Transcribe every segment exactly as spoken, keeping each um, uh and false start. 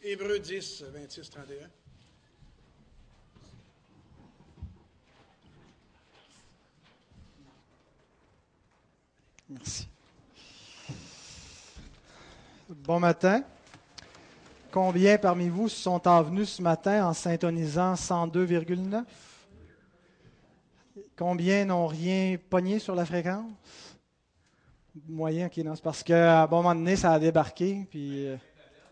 Hébreux dix, vingt-six, trente et un. Merci. Bon matin. Combien parmi vous sont envenus ce matin en syntonisant cent deux virgule neuf? Combien n'ont rien pogné sur la fréquence? Moyen, ok, non, c'est parce qu'à un moment donné, ça a débarqué, puis... euh,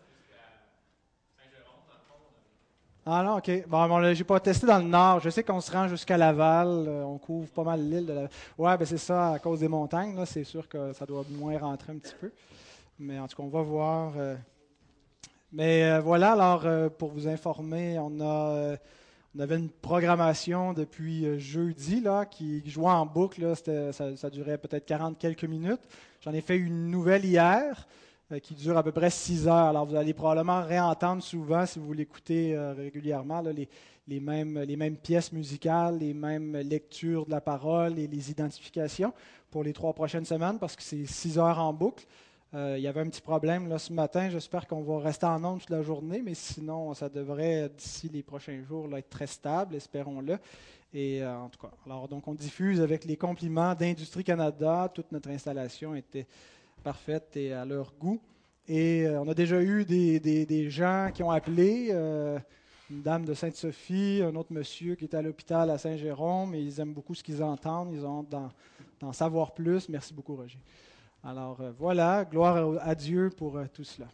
Ah non, ok. Bon, bon là, j'ai pas testé dans le nord. Je sais qu'on se rend jusqu'à Laval. euh, on couvre pas mal l'île de Laval. Ouais, ben c'est ça, à cause des montagnes, là, c'est sûr que ça doit moins rentrer un petit peu. Mais en tout cas, on va voir. euh. Mais euh, voilà, alors, euh, pour vous informer, on a, euh, on avait une programmation depuis euh, jeudi, là, qui jouait en boucle, là. C'était- ça, ça durait peut-être quarante quelques minutes. J'en ai fait une nouvelle hier, euh, qui dure à peu près six heures. Alors, vous allez probablement réentendre souvent, si vous l'écoutez euh, régulièrement, là, les, les mêmes, les mêmes pièces musicales, les mêmes lectures de la parole et les identifications pour les trois prochaines semaines, parce que c'est six heures en boucle. Euh, il y avait un petit problème là, ce matin. J'espère qu'on va rester en ondes toute la journée, mais sinon, ça devrait, d'ici les prochains jours, là, être très stable, espérons-le. Et euh, en tout cas, alors donc on diffuse avec les compliments d'Industrie Canada. Toute notre installation était parfaite et à leur goût. Et euh, on a déjà eu des, des- des gens qui ont appelé, euh, une dame de Sainte-Sophie, un autre monsieur qui est à l'hôpital à Saint-Jérôme, et ils aiment beaucoup ce qu'ils entendent. Ils ont hâte d'en, d'en savoir plus. Merci beaucoup, Roger. Alors euh, voilà, gloire à Dieu pour euh, tout cela.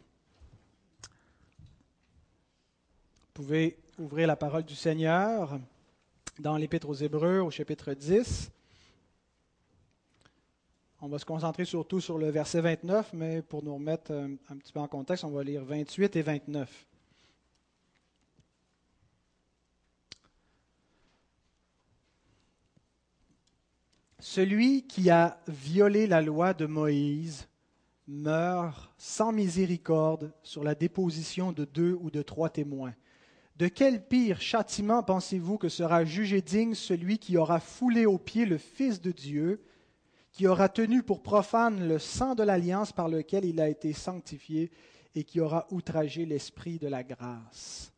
Vous pouvez ouvrir la parole du Seigneur dans l'Épître aux Hébreux au chapitre dix. On va se concentrer surtout sur le verset vingt-neuf, mais pour nous remettre un, un petit peu en contexte, on va lire vingt-huit et vingt-neuf. Celui qui a violé la loi de Moïse meurt sans miséricorde sur la déposition de deux ou de trois témoins. De quel pire châtiment pensez-vous que sera jugé digne celui qui aura foulé aux pieds le Fils de Dieu, qui aura tenu pour profane le sang de l'alliance par lequel il a été sanctifié et qui aura outragé l'Esprit de la grâce?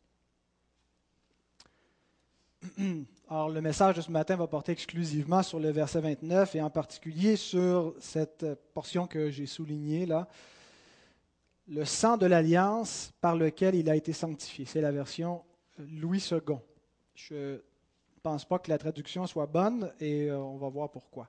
Alors, le message de ce matin va porter exclusivement sur le verset vingt-neuf et en particulier sur cette portion que j'ai soulignée là, le sang de l'alliance par lequel il a été sanctifié. C'est la version Louis second. Je ne pense pas que la traduction soit bonne et euh, on va voir pourquoi.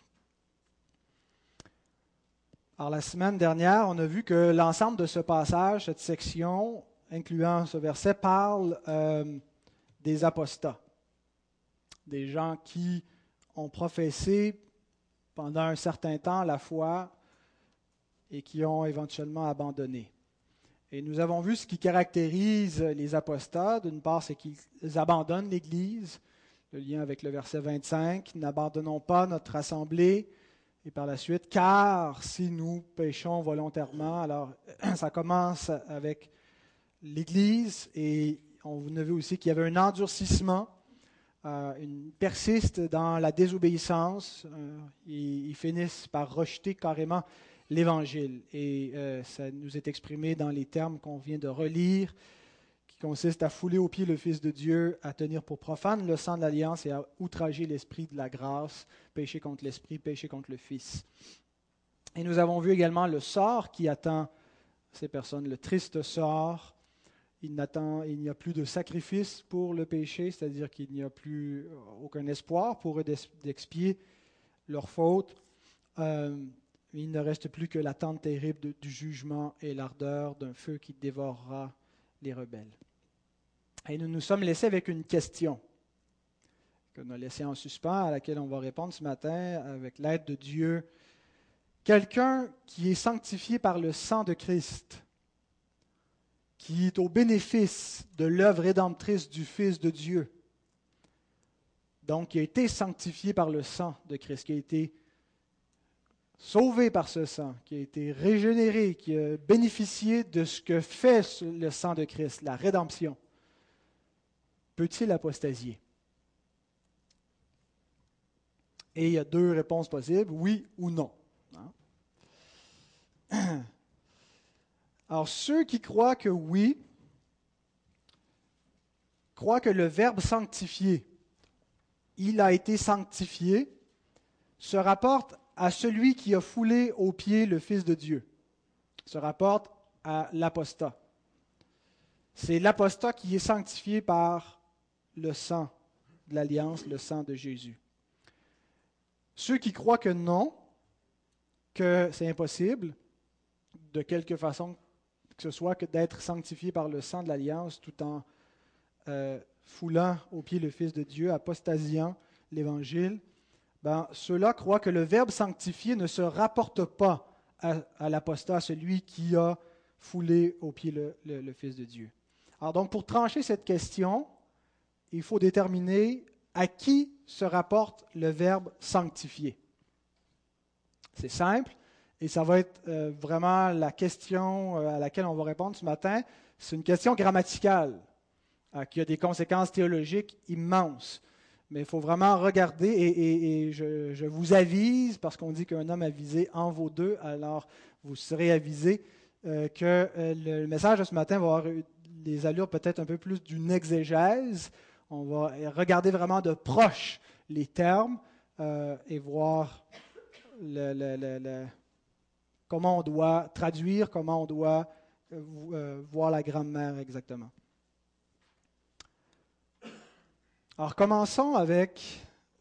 Alors, la semaine dernière, on a vu que l'ensemble de ce passage, cette section, incluant ce verset, parle euh, des apostats, des gens qui ont professé pendant un certain temps la foi et qui ont éventuellement abandonné. Et nous avons vu ce qui caractérise les apostats. D'une part, c'est qu'ils abandonnent l'Église, le lien avec le verset vingt-cinq, « N'abandonnons pas notre assemblée ». Et par la suite, « Car si nous péchons volontairement », alors ça commence avec l'Église et on a vu aussi qu'il y avait un endurcissement, euh, une persiste dans la désobéissance. Euh, ils, ils finissent par rejeter carrément l'Évangile. Et euh, ça nous est exprimé dans les termes qu'on vient de relire, qui consistent à fouler aux pieds le Fils de Dieu, à tenir pour profane le sang de l'Alliance et à outrager l'Esprit de la grâce, pécher contre l'Esprit, pécher contre le Fils. Et nous avons vu également le sort qui attend ces personnes, le triste sort. Il, n'attend, il n'y a plus de sacrifice pour le péché, c'est-à-dire qu'il n'y a plus aucun espoir pour eux d'expier leur faute. Euh, il ne reste plus que l'attente terrible de, du jugement et l'ardeur d'un feu qui dévorera les rebelles. Et nous nous sommes laissés avec une question qu'on a laissée en suspens, à laquelle on va répondre ce matin avec l'aide de Dieu. Quelqu'un qui est sanctifié par le sang de Christ, qui est au bénéfice de l'œuvre rédemptrice du Fils de Dieu, donc qui a été sanctifié par le sang de Christ, qui a été sauvé par ce sang, qui a été régénéré, qui a bénéficié de ce que fait le sang de Christ, la rédemption, peut-il apostasier? Et il y a deux réponses possibles, oui ou non. Alors, ceux qui croient que oui, croit que le verbe sanctifié, il a été sanctifié, se rapporte à celui qui a foulé aux pieds le Fils de Dieu, se rapporte à l'apostat. C'est l'apostat qui est sanctifié par le sang de l'Alliance, le sang de Jésus. Ceux qui croient que non, que c'est impossible, de quelque façon que ce soit, que d'être sanctifié par le sang de l'Alliance tout en euh, foulant aux pieds le Fils de Dieu, apostasiant l'Évangile, ben, ceux-là croient que le verbe sanctifié ne se rapporte pas à, à l'apostat, à celui qui a foulé aux pieds le, le, le Fils de Dieu. Alors donc, pour trancher cette question, il faut déterminer à qui se rapporte le verbe sanctifier. C'est simple, et ça va être euh, vraiment la question euh, à laquelle on va répondre ce matin. C'est une question grammaticale euh, qui a des conséquences théologiques immenses. Mais il faut vraiment regarder, et, et, et je, je vous avise, parce qu'on dit qu'un homme avisé en vaut deux, alors vous serez avisés euh, que euh, le message de ce matin va avoir des allures peut-être un peu plus d'une exégèse. On va regarder vraiment de proche les termes euh, et voir le, le, le, le, comment on doit traduire, comment on doit euh, voir la grammaire exactement. Alors commençons avec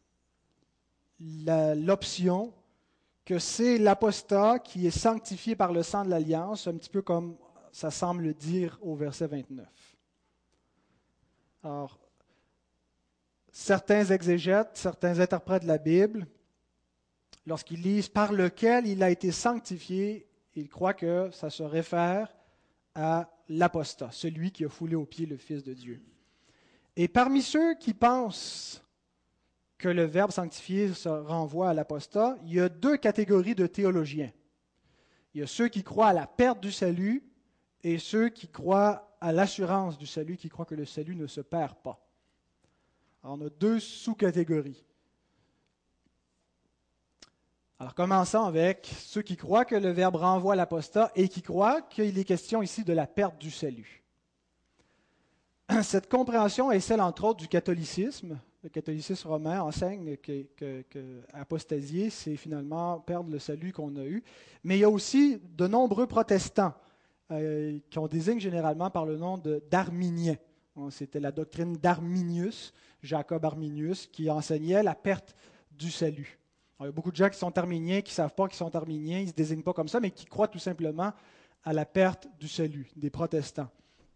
la, l'option que c'est l'apostat qui est sanctifié par le sang de l'Alliance, un petit peu comme ça semble le dire au verset vingt-neuf. Alors, certains exégètes, certains interprètes de la Bible, lorsqu'ils lisent « par lequel il a été sanctifié », ils croient que ça se réfère à l'apostat, celui qui a foulé aux pieds le Fils de Dieu. Et parmi ceux qui pensent que le verbe sanctifier se renvoie à l'apostat, il y a deux catégories de théologiens. Il y a ceux qui croient à la perte du salut et ceux qui croient à l'assurance du salut, qui croient que le salut ne se perd pas. Alors, on a deux sous-catégories. Alors, commençons avec ceux qui croient que le verbe renvoie à l'apostat et qui croient qu'il est question ici de la perte du salut. Cette compréhension est celle, entre autres, du catholicisme. Le catholicisme romain enseigne que, que, que apostasier, c'est finalement perdre le salut qu'on a eu. Mais il y a aussi de nombreux protestants euh, qu'on désigne généralement par le nom de, d'arminiens. C'était la doctrine d'Arminius, Jacob Arminius, qui enseignait la perte du salut. Alors, il y a beaucoup de gens qui sont arminiens, qui ne savent pas qu'ils sont arminiens, ils ne se désignent pas comme ça, mais qui croient tout simplement à la perte du salut, des protestants.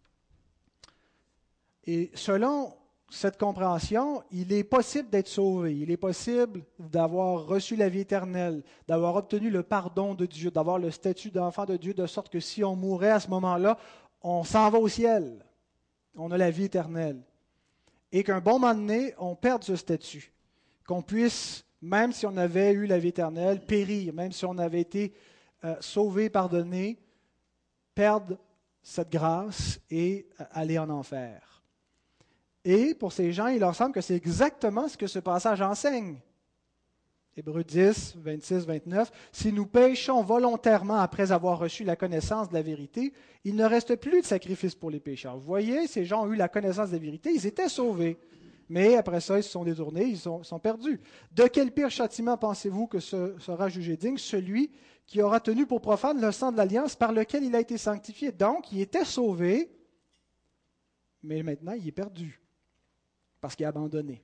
Et selon cette compréhension, il est possible d'être sauvé, il est possible d'avoir reçu la vie éternelle, d'avoir obtenu le pardon de Dieu, d'avoir le statut d'enfant de Dieu, de sorte que si on mourait à ce moment-là, on s'en va au ciel, on a la vie éternelle. Et qu'un bon moment donné, on perde ce statut, qu'on puisse, même si on avait eu la vie éternelle, périr, même si on avait été euh, sauvé, pardonné, perdre cette grâce et euh, aller en enfer. Et pour ces gens, il leur semble que c'est exactement ce que ce passage enseigne. Hébreux dix, vingt-six, vingt-neuf. « Si nous péchons volontairement après avoir reçu la connaissance de la vérité, il ne reste plus de sacrifice pour les pécheurs. » Vous voyez, ces gens ont eu la connaissance de la vérité, ils étaient sauvés. Mais après ça, ils se sont détournés, ils sont, sont perdus. « De quel pire châtiment pensez-vous que ce sera jugé digne celui qui aura tenu pour profane le sang de l'alliance par lequel il a été sanctifié? » Donc, il était sauvé, mais maintenant, il est perdu. Parce qu'il a abandonné.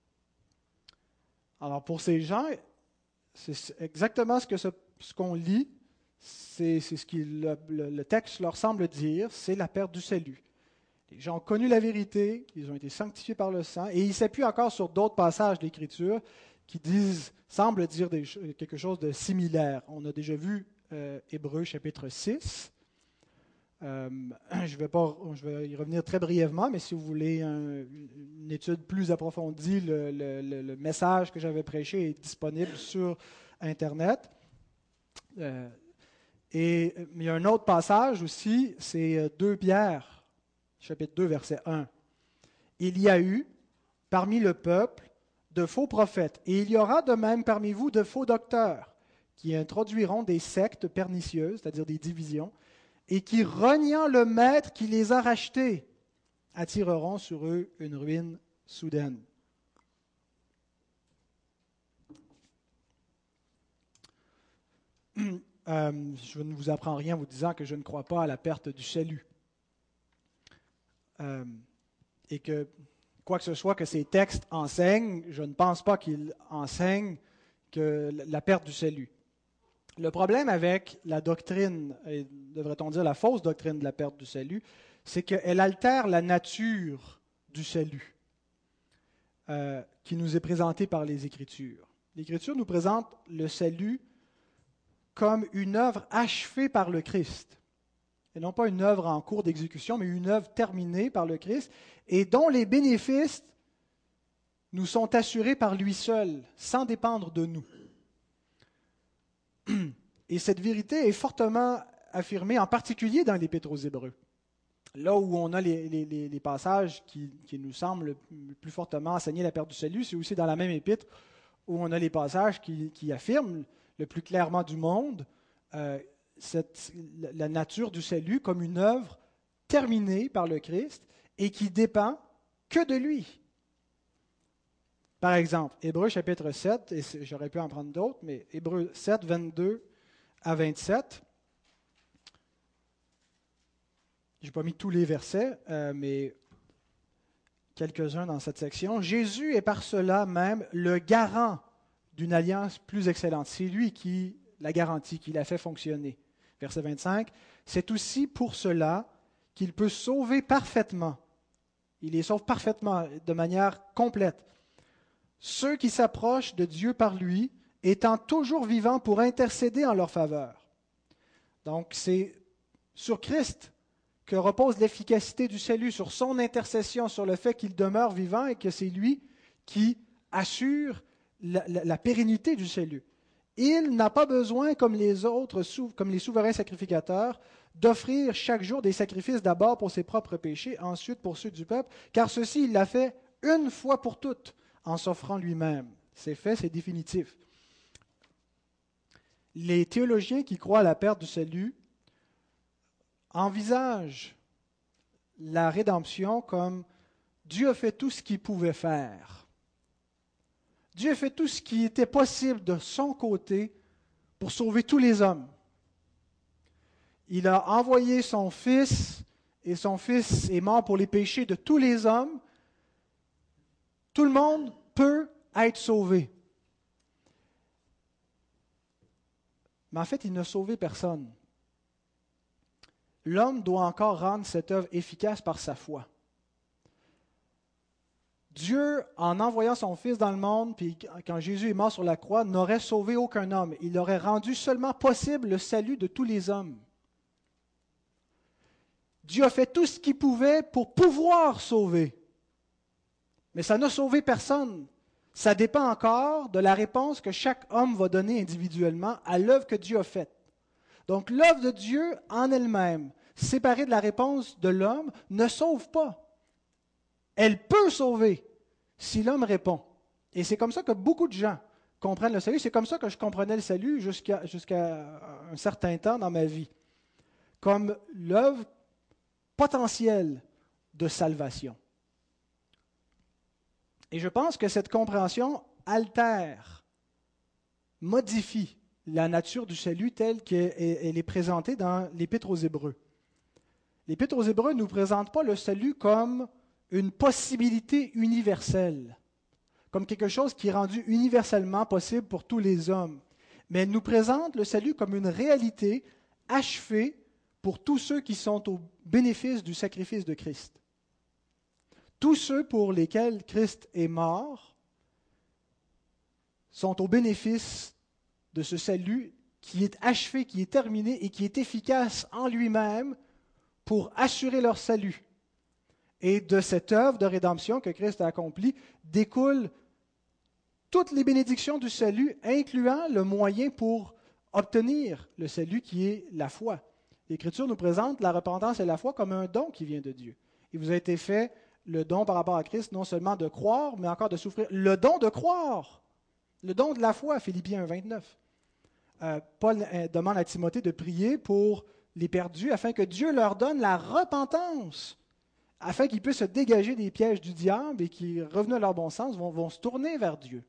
Alors pour ces gens, c'est exactement ce, que ce, ce qu'on lit, c'est, c'est ce que le, le, le texte leur semble dire, c'est la perte du salut. Les gens ont connu la vérité, ils ont été sanctifiés par le sang, et ils s'appuient encore sur d'autres passages de l'Écriture qui disent, semblent dire des, quelque chose de similaire. On a déjà vu euh, Hébreux chapitre six. Euh, je vais pas, je vais y revenir très brièvement, mais si vous voulez un, une étude plus approfondie, le, le, le message que j'avais prêché est disponible sur Internet. Euh, et mais il y a un autre passage aussi, c'est deux Pierre, chapitre deux, verset un. « Il y a eu parmi le peuple de faux prophètes, et il y aura de même parmi vous de faux docteurs, qui introduiront des sectes pernicieuses, c'est-à-dire des divisions, et qui, reniant le maître qui les a rachetés, attireront sur eux une ruine soudaine. Euh, je ne vous apprends rien en vous disant que je ne crois pas à la perte du salut. Euh, et que, quoi que ce soit que ces textes enseignent, je ne pense pas qu'ils enseignent que la perte du salut. Le problème avec la doctrine, et devrait-on dire la fausse doctrine de la perte du salut, c'est qu'elle altère la nature du salut euh, qui nous est présentée par les Écritures. L'Écriture nous présente le salut comme une œuvre achevée par le Christ, et non pas une œuvre en cours d'exécution, mais une œuvre terminée par le Christ, et dont les bénéfices nous sont assurés par lui seul, sans dépendre de nous. Et cette vérité est fortement affirmée, en particulier dans l'Épître aux Hébreux. Là où on a les, les, les passages qui, qui nous semblent le plus fortement enseigner la perte du salut, c'est aussi dans la même épître où on a les passages qui, qui affirment le plus clairement du monde euh, cette, la nature du salut comme une œuvre terminée par le Christ et qui dépend que de lui. Par exemple, Hébreux chapitre sept, et j'aurais pu en prendre d'autres, mais Hébreux sept, vingt-deux à vingt-sept. Je n'ai pas mis tous les versets, euh, mais quelques-uns dans cette section. Jésus est par cela même le garant d'une alliance plus excellente. C'est lui qui la garantit, qui la fait fonctionner. Verset vingt-cinq. C'est aussi pour cela qu'il peut sauver parfaitement. Il les sauve parfaitement, de manière complète. Ceux qui s'approchent de Dieu par lui, étant toujours vivants pour intercéder en leur faveur. Donc, c'est sur Christ que repose l'efficacité du salut, sur son intercession, sur le fait qu'il demeure vivant et que c'est lui qui assure la, la, la pérennité du salut. Il n'a pas besoin, comme les autres, comme les souverains sacrificateurs, d'offrir chaque jour des sacrifices d'abord pour ses propres péchés, ensuite pour ceux du peuple, car ceci, il l'a fait une fois pour toutes, en s'offrant lui-même. C'est fait, c'est définitif. Les théologiens qui croient à la perte du salut envisagent la rédemption comme Dieu a fait tout ce qu'il pouvait faire. Dieu a fait tout ce qui était possible de son côté pour sauver tous les hommes. Il a envoyé son Fils, et son Fils est mort pour les péchés de tous les hommes. Tout le monde peut être sauvé. Mais en fait, il n'a sauvé personne. L'homme doit encore rendre cette œuvre efficace par sa foi. Dieu, en envoyant son Fils dans le monde, puis quand Jésus est mort sur la croix, n'aurait sauvé aucun homme. Il aurait rendu seulement possible le salut de tous les hommes. Dieu a fait tout ce qu'il pouvait pour pouvoir sauver. Mais ça n'a sauvé personne. Ça dépend encore de la réponse que chaque homme va donner individuellement à l'œuvre que Dieu a faite. Donc l'œuvre de Dieu en elle-même, séparée de la réponse de l'homme, ne sauve pas. Elle peut sauver si l'homme répond. Et c'est comme ça que beaucoup de gens comprennent le salut. C'est comme ça que je comprenais le salut jusqu'à, jusqu'à un certain temps dans ma vie. Comme l'œuvre potentielle de salvation. Et je pense que cette compréhension altère, modifie la nature du salut telle qu'elle est présentée dans l'Épître aux Hébreux. L'Épître aux Hébreux ne nous présente pas le salut comme une possibilité universelle, comme quelque chose qui est rendu universellement possible pour tous les hommes. Mais elle nous présente le salut comme une réalité achevée pour tous ceux qui sont au bénéfice du sacrifice de Christ. Tous ceux pour lesquels Christ est mort sont au bénéfice de ce salut qui est achevé, qui est terminé et qui est efficace en lui-même pour assurer leur salut. Et de cette œuvre de rédemption que Christ a accomplie découlent toutes les bénédictions du salut, incluant le moyen pour obtenir le salut qui est la foi. L'Écriture nous présente la repentance et la foi comme un don qui vient de Dieu. Il vous a été fait le don par rapport à Christ, non seulement de croire, mais encore de souffrir. Le don de croire, le don de la foi, Philippiens un, vingt-neuf. Euh, Paul euh, demande à Timothée de prier pour les perdus afin que Dieu leur donne la repentance afin qu'ils puissent se dégager des pièges du diable et qui, revenus à leur bon sens, vont, vont se tourner vers Dieu.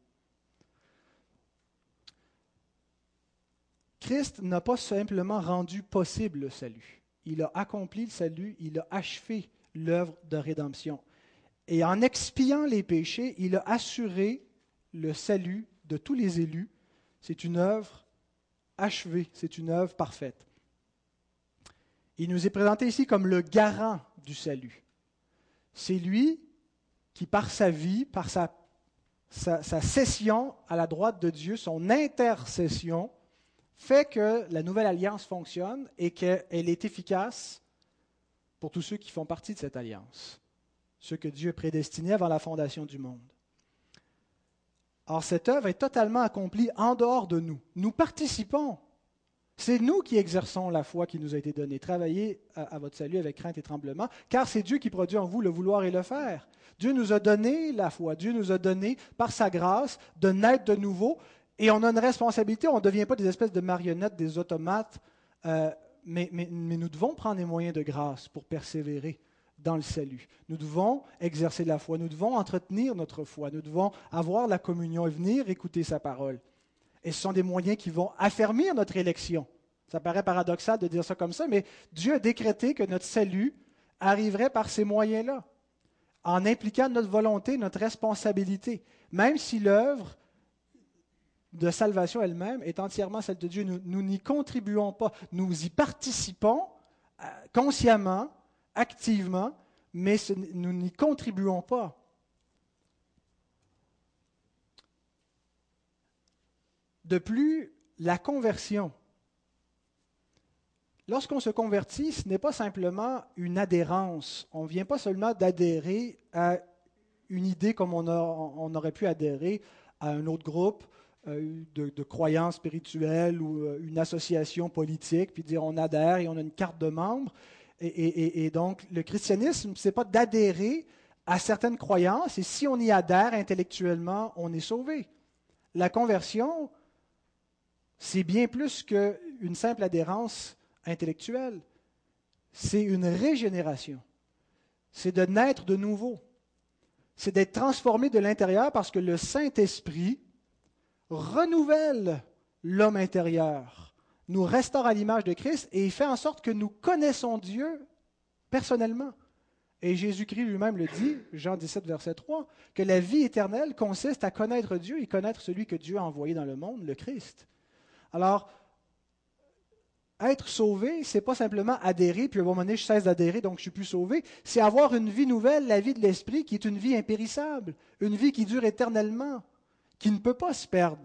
Christ n'a pas simplement rendu possible le salut. Il a accompli le salut, il a achevé l'œuvre de rédemption. Et en expiant les péchés, il a assuré le salut de tous les élus. C'est une œuvre achevée, c'est une œuvre parfaite. Il nous est présenté ici comme le garant du salut. C'est lui qui, par sa vie, par sa, sa, sa cession à la droite de Dieu, son intercession, fait que la nouvelle alliance fonctionne et qu'elle est efficace pour tous ceux qui font partie de cette alliance, ceux que Dieu a prédestinés avant la fondation du monde. Or, cette œuvre est totalement accomplie en dehors de nous. Nous participons. C'est nous qui exerçons la foi qui nous a été donnée. Travaillez à, à votre salut avec crainte et tremblement, car c'est Dieu qui produit en vous le vouloir et le faire. Dieu nous a donné la foi. Dieu nous a donné, par sa grâce, de naître de nouveau. Et on a une responsabilité. On ne devient pas des espèces de marionnettes, des automates, euh, mais, mais, mais nous devons prendre les moyens de grâce pour persévérer dans le salut. Nous devons exercer la foi. Nous devons entretenir notre foi. Nous devons avoir la communion et venir écouter sa parole. Et ce sont des moyens qui vont affermir notre élection. Ça paraît paradoxal de dire ça comme ça, mais Dieu a décrété que notre salut arriverait par ces moyens-là, en impliquant notre volonté, notre responsabilité. Même si l'œuvre de salvation elle-même est entièrement celle de Dieu, nous, nous n'y contribuons pas. Nous y participons euh, consciemment, activement, mais ce, nous n'y contribuons pas. De plus, la conversion. Lorsqu'on se convertit, ce n'est pas simplement une adhérence. On ne vient pas seulement d'adhérer à une idée comme on, a, on aurait pu adhérer à un autre groupe euh, de, de croyances spirituelles ou euh, une association politique, puis dire on adhère et on a une carte de membre. Et, et, et donc, le christianisme, ce n'est pas d'adhérer à certaines croyances, et si on y adhère intellectuellement, on est sauvé. La conversion, c'est bien plus qu'une simple adhérence intellectuelle. C'est une régénération. C'est de naître de nouveau. C'est d'être transformé de l'intérieur parce que le Saint-Esprit renouvelle l'homme intérieur, nous restaure à l'image de Christ et il fait en sorte que nous connaissons Dieu personnellement. Et Jésus-Christ lui-même le dit, Jean dix-sept, verset trois, que la vie éternelle consiste à connaître Dieu et connaître celui que Dieu a envoyé dans le monde, le Christ. Alors, être sauvé, ce n'est pas simplement adhérer, puis à un moment donné, je cesse d'adhérer, donc je ne suis plus sauvé. C'est avoir une vie nouvelle, la vie de l'Esprit, qui est une vie impérissable, une vie qui dure éternellement, qui ne peut pas se perdre.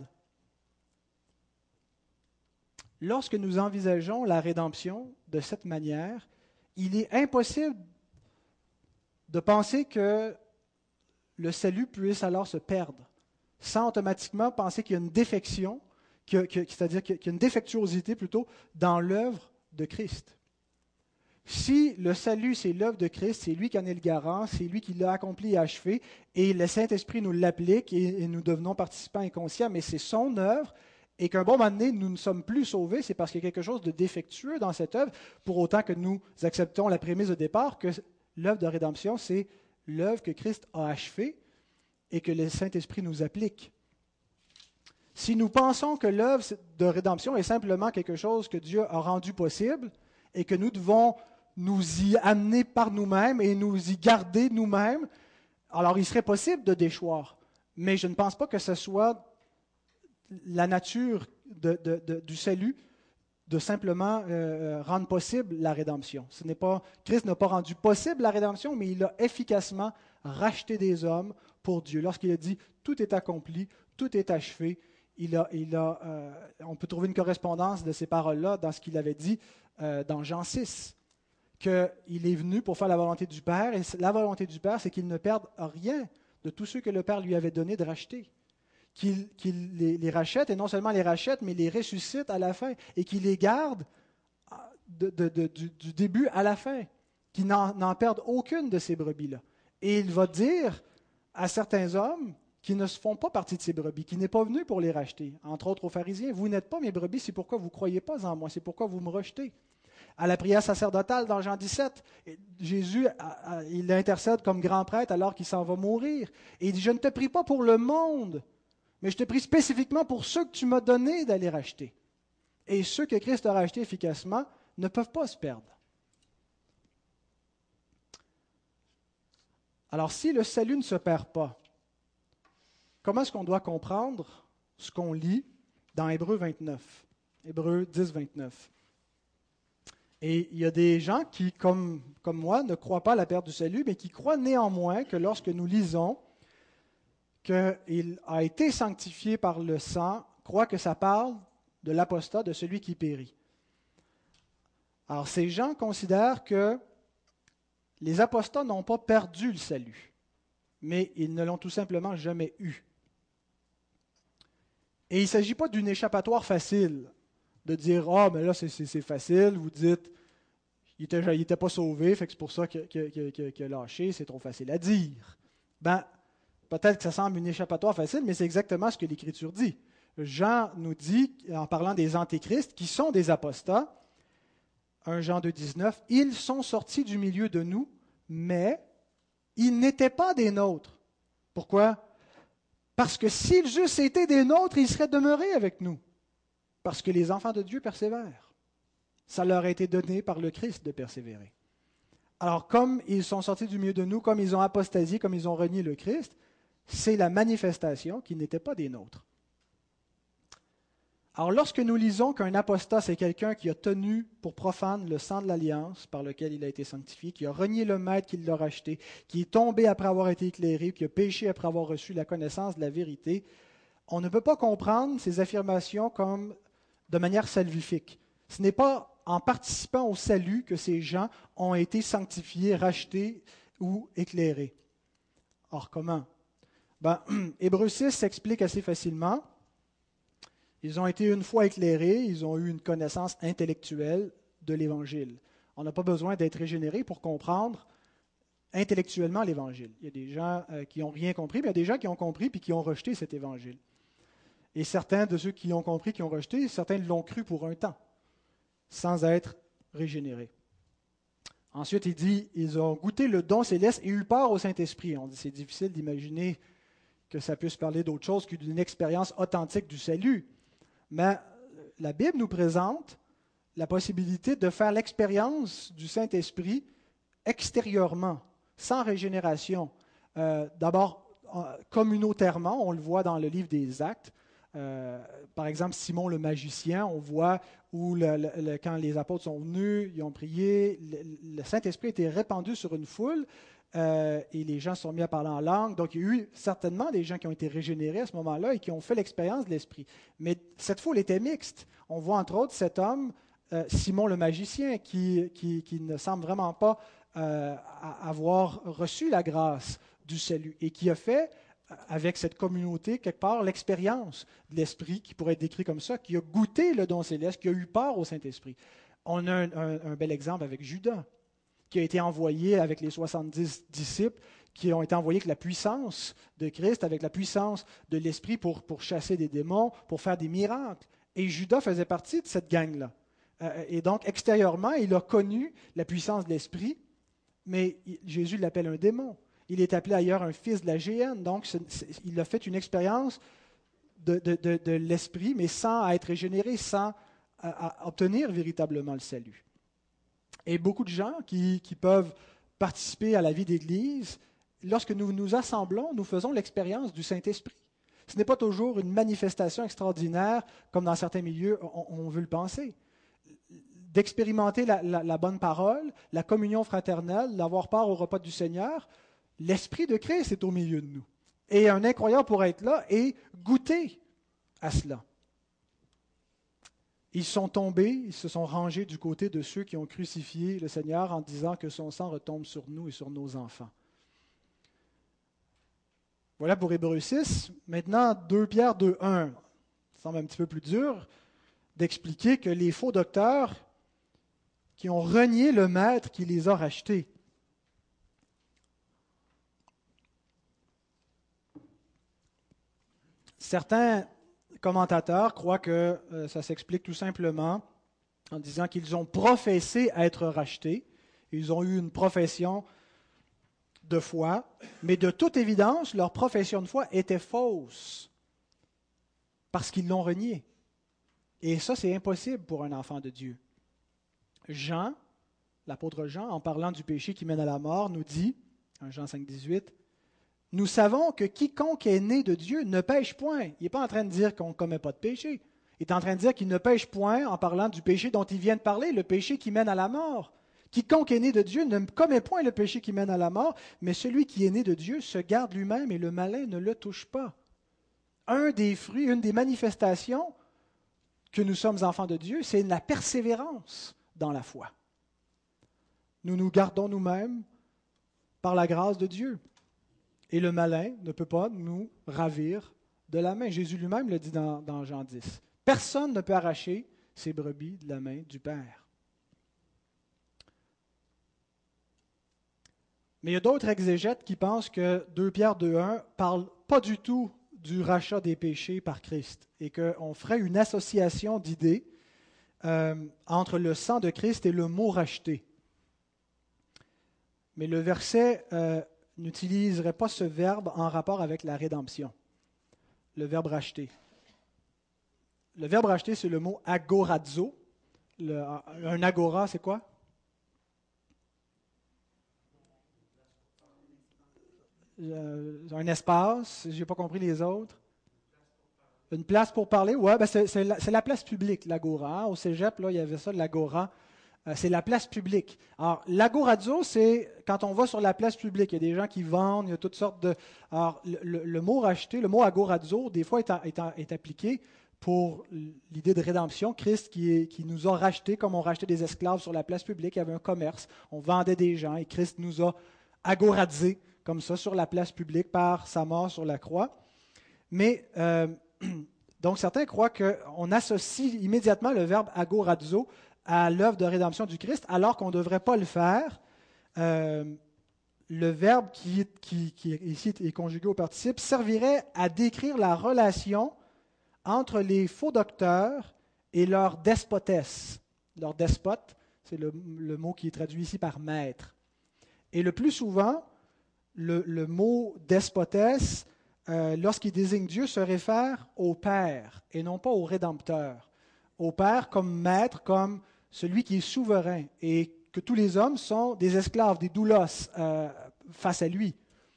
Lorsque nous envisageons la rédemption de cette manière, il est impossible de penser que le salut puisse alors se perdre, sans automatiquement penser qu'il y a une défection, Que, que, c'est-à-dire qu'il y a une défectuosité plutôt dans l'œuvre de Christ. Si le salut, c'est l'œuvre de Christ, c'est lui qui en est le garant, c'est lui qui l'a accompli et achevé, et le Saint-Esprit nous l'applique et, et nous devenons participants inconscients, mais c'est son œuvre, et qu'un bon moment donné, nous ne sommes plus sauvés, c'est parce qu'il y a quelque chose de défectueux dans cette œuvre, pour autant que nous acceptons la prémisse de départ que l'œuvre de rédemption, c'est l'œuvre que Christ a achevée et que le Saint-Esprit nous applique. Si nous pensons que l'œuvre de rédemption est simplement quelque chose que Dieu a rendu possible et que nous devons nous y amener par nous-mêmes et nous y garder nous-mêmes, alors il serait possible de déchoir. Mais je ne pense pas que ce soit la nature de, de, de, du salut de simplement euh, rendre possible la rédemption. Ce n'est pas, Christ n'a pas rendu possible la rédemption, mais il a efficacement racheté des hommes pour Dieu. Lorsqu'il a dit « tout est accompli, tout est achevé », Il a, il a, euh, on peut trouver une correspondance de ces paroles-là dans ce qu'il avait dit euh, dans Jean six, qu'il est venu pour faire la volonté du Père, et la volonté du Père, c'est qu'il ne perde rien de tous ceux que le Père lui avait donné de racheter, qu'il, qu'il les, les rachète, et non seulement les rachète, mais les ressuscite à la fin, et qu'il les garde de, de, de, du, du début à la fin, qu'il n'en, n'en perde aucune de ces brebis-là. Et il va dire à certains hommes qui ne font pas partie de ces brebis, qui n'est pas venu pour les racheter. Entre autres aux pharisiens, vous n'êtes pas mes brebis, c'est pourquoi vous ne croyez pas en moi, c'est pourquoi vous me rejetez. À la prière sacerdotale dans Jean dix-sept, Jésus, il intercède comme grand prêtre alors qu'il s'en va mourir. Et il dit, je ne te prie pas pour le monde, mais je te prie spécifiquement pour ceux que tu m'as donné d'aller racheter. Et ceux que Christ a rachetés efficacement ne peuvent pas se perdre. Alors, si le salut ne se perd pas, comment est-ce qu'on doit comprendre ce qu'on lit dans Hébreux vingt-neuf, Hébreux dix, vingt-neuf? Et il y a des gens qui, comme, comme moi, ne croient pas à la perte du salut, mais qui croient néanmoins que lorsque nous lisons qu'il a été sanctifié par le sang, croient que ça parle de l'apostat, de celui qui périt. Alors, ces gens considèrent que les apostats n'ont pas perdu le salut, mais ils ne l'ont tout simplement jamais eu. Et il ne s'agit pas d'une échappatoire facile, de dire « Ah, oh, mais là, c'est, c'est, c'est facile », vous dites « Il n'était était pas sauvé, fait que c'est pour ça qu'il, qu'il, qu'il, qu'il a lâché, c'est trop facile à dire. » Ben, peut-être que ça semble une échappatoire facile, mais c'est exactement ce que l'Écriture dit. Jean nous dit, en parlant des antéchrists, qui sont des apostats, premier Jean deux, dix-neuf, « Ils sont sortis du milieu de nous, mais ils n'étaient pas des nôtres. » Pourquoi? Parce que s'ils eussent été des nôtres, ils seraient demeurés avec nous. Parce que les enfants de Dieu persévèrent. Ça leur a été donné par le Christ de persévérer. Alors, comme ils sont sortis du milieu de nous, comme ils ont apostasié, comme ils ont renié le Christ, c'est la manifestation qu'ils n'étaient pas des nôtres. Alors, lorsque nous lisons qu'un apostat, c'est quelqu'un qui a tenu pour profane le sang de l'alliance par lequel il a été sanctifié, qui a renié le maître qui l'a racheté, qui est tombé après avoir été éclairé, qui a péché après avoir reçu la connaissance de la vérité, on ne peut pas comprendre ces affirmations comme de manière salvifique. Ce n'est pas en participant au salut que ces gens ont été sanctifiés, rachetés ou éclairés. Or, comment? Ben, Hébreux six s'explique assez facilement. Ils ont été une fois éclairés, ils ont eu une connaissance intellectuelle de l'Évangile. On n'a pas besoin d'être régénéré pour comprendre intellectuellement l'Évangile. Il y a des gens euh, qui n'ont rien compris, mais il y a des gens qui ont compris puis qui ont rejeté cet Évangile. Et certains de ceux qui l'ont compris, qui ont rejeté, certains l'ont cru pour un temps, sans être régénérés. Ensuite, il dit, ils ont goûté le don céleste et eu part au Saint-Esprit. On dit, c'est difficile d'imaginer que ça puisse parler d'autre chose que d'une expérience authentique du salut. Mais la Bible nous présente la possibilité de faire l'expérience du Saint-Esprit extérieurement, sans régénération. Euh, d'abord, communautairement, on le voit dans le livre des Actes. Euh, par exemple, Simon le magicien, on voit où le, le, le, quand les apôtres sont venus, ils ont prié, le, le Saint-Esprit était répandu sur une foule euh, et les gens se sont mis à parler en langue. Donc, il y a eu certainement des gens qui ont été régénérés à ce moment-là et qui ont fait l'expérience de l'Esprit. Mais cette foule était mixte. On voit entre autres cet homme, euh, Simon le magicien, qui, qui, qui ne semble vraiment pas euh, avoir reçu la grâce du salut et qui a fait avec cette communauté, quelque part, l'expérience de l'Esprit, qui pourrait être décrit comme ça, qui a goûté le don céleste, qui a eu part au Saint-Esprit. On a un, un, un bel exemple avec Judas, qui a été envoyé avec les soixante-dix disciples, qui ont été envoyés avec la puissance de Christ, avec la puissance de l'Esprit pour, pour chasser des démons, pour faire des miracles. Et Judas faisait partie de cette gang-là. Euh, et donc, extérieurement, il a connu la puissance de l'Esprit, mais Jésus l'appelle un démon. Il est appelé ailleurs un fils de la géhenne, donc c'est, c'est, il a fait une expérience de, de, de, de l'esprit, mais sans être régénéré, sans à, à obtenir véritablement le salut. Et beaucoup de gens qui, qui peuvent participer à la vie d'Église, lorsque nous nous assemblons, nous faisons l'expérience du Saint-Esprit. Ce n'est pas toujours une manifestation extraordinaire, comme dans certains milieux, on, on veut le penser. D'expérimenter la, la, la bonne parole, la communion fraternelle, d'avoir part au repas du Seigneur, l'Esprit de Christ est au milieu de nous. Et un incroyant pour être là et goûter à cela. Ils sont tombés, ils se sont rangés du côté de ceux qui ont crucifié le Seigneur en disant que son sang retombe sur nous et sur nos enfants. Voilà pour Hébreux six. Maintenant, deux Pierre deux, un. Ça semble un petit peu plus dur d'expliquer que les faux docteurs qui ont renié le maître qui les a rachetés. Certains commentateurs croient que euh, ça s'explique tout simplement en disant qu'ils ont professé être rachetés. Ils ont eu une profession de foi, mais de toute évidence, leur profession de foi était fausse parce qu'ils l'ont reniée. Et ça, c'est impossible pour un enfant de Dieu. Jean, l'apôtre Jean, en parlant du péché qui mène à la mort, nous dit, en Jean cinq, dix-huit, « Nous savons que quiconque est né de Dieu ne pêche point. » Il n'est pas en train de dire qu'on ne commet pas de péché. Il est en train de dire qu'il ne pêche point en parlant du péché dont il vient de parler, le péché qui mène à la mort. Quiconque est né de Dieu ne commet point le péché qui mène à la mort, mais celui qui est né de Dieu se garde lui-même et le malin ne le touche pas. Un des fruits, une des manifestations que nous sommes enfants de Dieu, c'est la persévérance dans la foi. Nous nous gardons nous-mêmes par la grâce de Dieu. Et le malin ne peut pas nous ravir de la main. Jésus lui-même le dit dans, dans Jean dix. Personne ne peut arracher ses brebis de la main du Père. Mais il y a d'autres exégètes qui pensent que deux Pierre deux un ne parle pas du tout du rachat des péchés par Christ et qu'on ferait une association d'idées euh, entre le sang de Christ et le mot racheter. Mais le verset euh, n'utiliserait pas ce verbe en rapport avec la rédemption, le verbe racheter. Le verbe racheter, c'est le mot agorazo. Le, un agora, c'est quoi? Un espace, je n'ai pas compris les autres. Une place pour parler, oui, ben c'est, c'est, la, c'est la place publique, l'agora. Hein? Au cégep, là, il y avait ça, l'agora. Euh, c'est la place publique. Alors, l'agorazo, c'est quand on va sur la place publique. Il y a des gens qui vendent, il y a toutes sortes de... Alors, le, le, le mot racheter, le mot agorazo, des fois, est, en, est, en, est appliqué pour l'idée de rédemption. Christ qui, est, qui nous a rachetés comme on rachetait des esclaves sur la place publique. Il y avait un commerce, on vendait des gens et Christ nous a agorazés comme ça, sur la place publique, par sa mort sur la croix. Mais, euh, donc certains croient qu'on associe immédiatement le verbe agorazo à l'œuvre de rédemption du Christ, alors qu'on ne devrait pas le faire. Euh, le verbe qui, qui, qui ici est conjugué au participe servirait à décrire la relation entre les faux docteurs et leur despotesse. Leur despote, c'est le, le mot qui est traduit ici par maître. Et le plus souvent, Le, le mot despotesse, euh, lorsqu'il désigne Dieu, se réfère au Père et non pas au Rédempteur. Au Père comme maître, comme celui qui est souverain et que tous les hommes sont des esclaves, des doulos euh, face à lui.